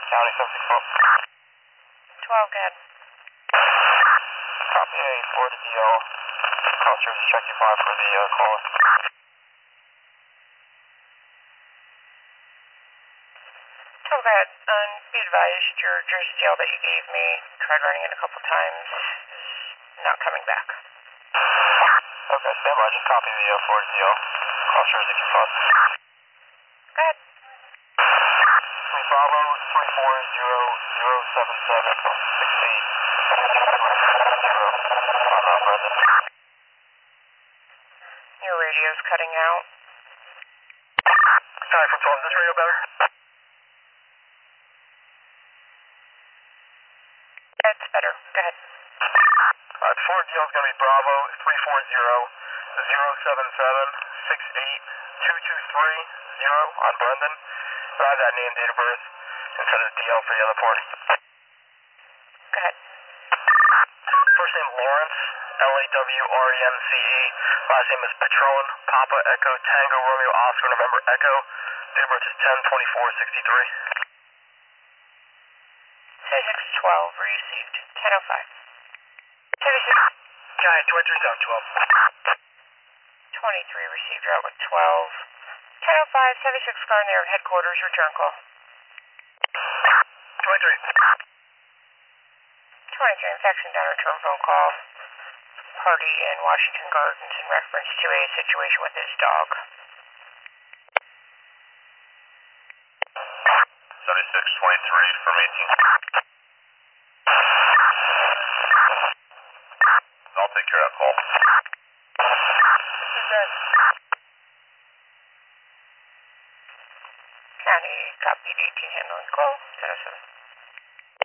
County 764. 12, go ahead. Copy a Florida DL. Officers, check your 5 for the call. So go ahead. Be advised, your Jersey DL that you gave me, tried running it a couple times, is not coming back. Okay, stand by. Just copy the Florida DL. Officers, if you fund. Go ahead. Bravo 340-077-68. Brendan. Your radio's cutting out. Sorry, from 12, is this radio better? That's better. Go ahead. Alright, Florida DL is going to be Bravo 340-077-68-2230 on Brendan. I have that name, date of birth, instead of DL for the other party. Go ahead. First name Lawrence, Lawrence. Last name is Patron, Papa Echo Tango Romeo Oscar November Echo. Date of birth is 10/24/63. 7612 received. 10:05. 76. Giant 23 down 12. 23 received route with 12. 10:05. 76 car in there at headquarters. Return call. 23. 23 infection down. Return phone call. Party in Washington Gardens in reference to a situation with his dog. 7623 from 18. I'll take care of that call. County copied 18 handling call. 707.